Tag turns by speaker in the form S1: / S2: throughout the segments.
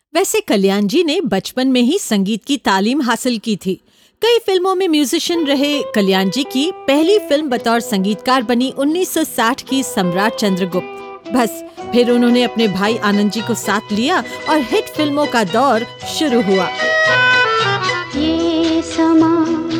S1: वैसे कल्याण जी ने बचपन में ही संगीत की तालीम हासिल की थी। कई फिल्मों में म्यूजिशियन रहे। कल्याण जी की पहली फिल्म बतौर संगीतकार बनी 1960 की सम्राट चंद्रगुप्त। बस फिर उन्होंने अपने भाई आनंद जी को साथ लिया और हिट फिल्मों का दौर शुरू हुआ।
S2: ये समा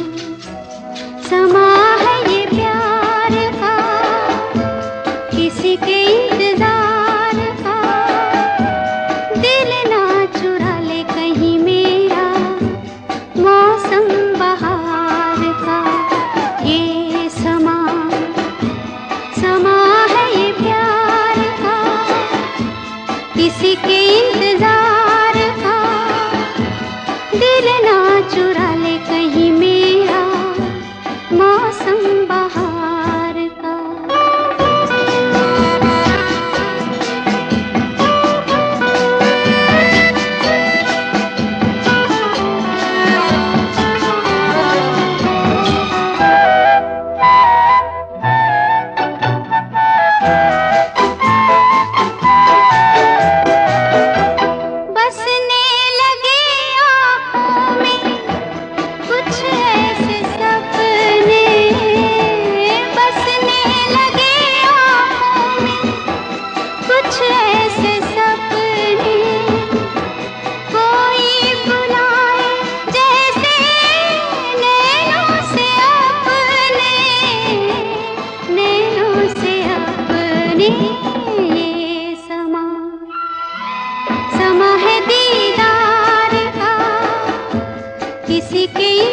S2: समा है ये प्यार का, किसी के इंतजार का, दिल ना चुरा ले कहीं मेरा, मौसम बहार का। ये समा समा है ये प्यार का, किसी के इंतजार का, दिल ना चुरा ले कहीं मेरा, मौसम बहार का। बसने लगे आँखों में कुछ ऐसे सपने, बसने लगे आँखों में कुछ ऐसे सपने, कोई बुलाए जैसे नैनों से अपने, नैनों से अपने। ये समा है दीदार का, किसी के